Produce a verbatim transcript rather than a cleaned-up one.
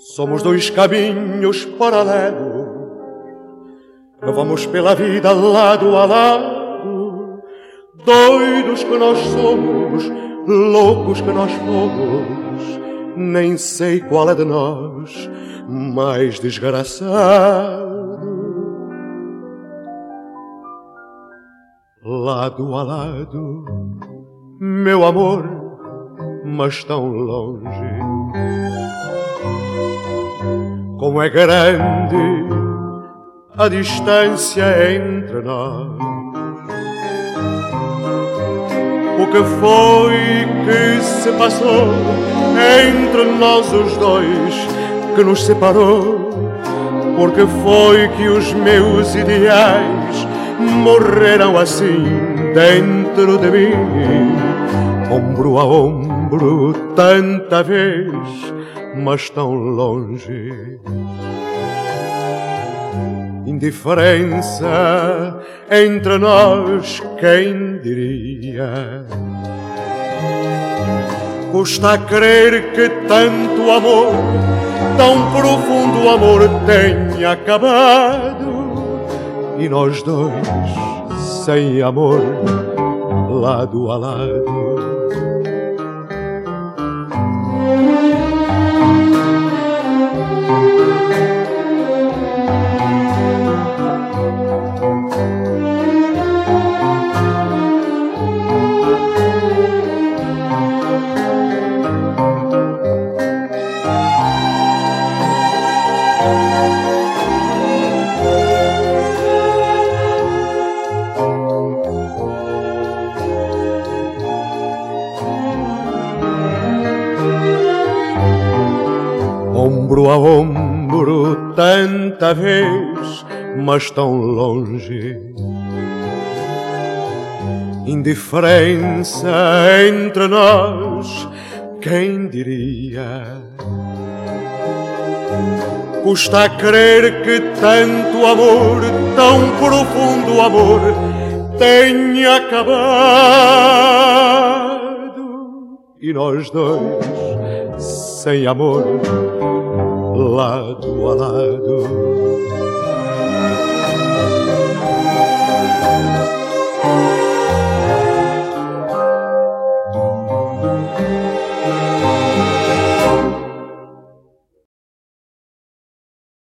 Somos dois caminhos paralelos que vamos pela vida lado a lado, doidos que nós somos, loucos que nós fomos, nem sei qual é de nós mais desgraçado. Lado a lado, meu amor, mas tão longe. Como é grande a distância entre nós. O que foi que se passou entre nós os dois que nos separou? Porque foi que os meus ideais morreram assim dentro de mim, ombro a ombro tanta vez, mas tão longe. Indiferença entre nós, quem diria? Custa a crer que tanto amor, tão profundo amor tenha acabado, e nós dois sem amor, lado a lado. Ombro a ombro tanta vez, mas tão longe. Indiferença entre nós, quem diria? Custa a crer que tanto amor, tão profundo amor, tenha acabado, e nós dois sem amor, lado a lado.